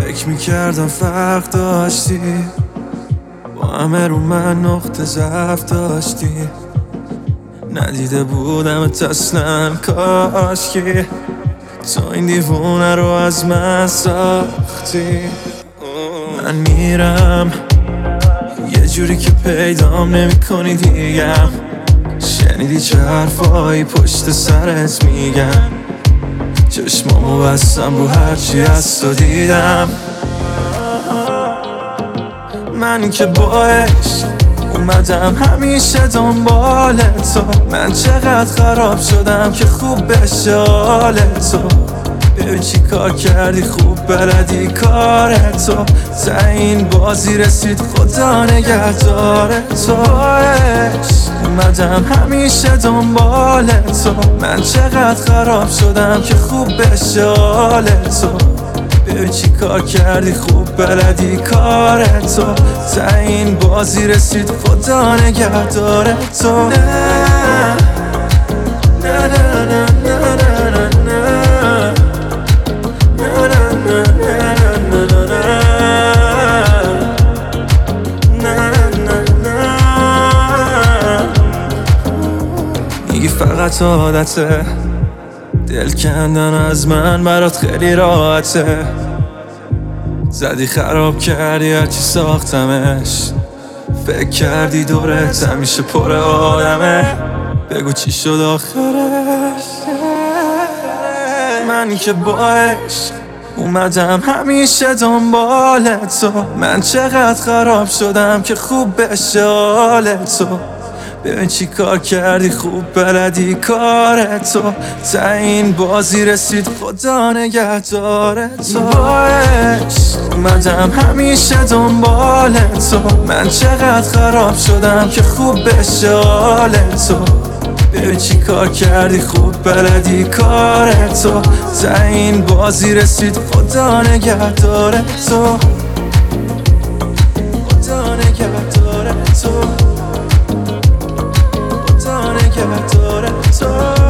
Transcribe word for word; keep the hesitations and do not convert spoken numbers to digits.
فکر میکردم فرق داشتی، با همه رو من نقطه ضعف داشتی. ندیده بودم اصلا کاشکی تو این دیوونه رو از من ساختی. من میرم یه جوری که پیدام نمی کنی دیگم. شنیدی چه حرفایی پشت سرت میگم؟ چشمامو بستم رو هرچی از تو دیدم. من که با عشق اومدم همیشه دنبال تو. من چقدر خراب شدم که خوب بشه حال تو. ببین چی کار کردی، خوب بلدی کار تو. تا این بازی رسید خدا نگهدار تو. اومدم همیشه دنبال تو. من چقدر خراب شدم که خوب بشه حال تو. ببین چی کار کردی، خوب بلدی کار تو. تا این بازی رسید خدا نگهدار تو. نه نه نه نه نه نه میگی فقط عادته، دل کندن از من برات خیلی راحته. زدی خراب کردی هرچی ساختمش. فکر کردی دورت همیشه پر آدمه. بگو چی شد آخرش؟ من که با عشق اومدم همیشه دنبال تو. من چقدر خراب شدم که خوب بشه حال تو. ببین چی کار کردی، خوب بلدی کار تو. تا این بازی رسید خدا نگهدار تو. با عشق اومدم همیشه دنبال تو. من چقدر خراب شدم که خوب بشه حال تو. ببین چی کار کردی، خوب بلدی کار تو. تا این بازی رسید خدا نگهدار تو. خدا نگهدار تو. خدا نگهدار تو.